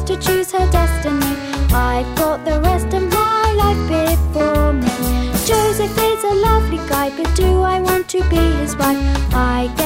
to choose her destiny. I've got the rest of my life before me. Joseph is a lovely guy, but do I want to be his wife? I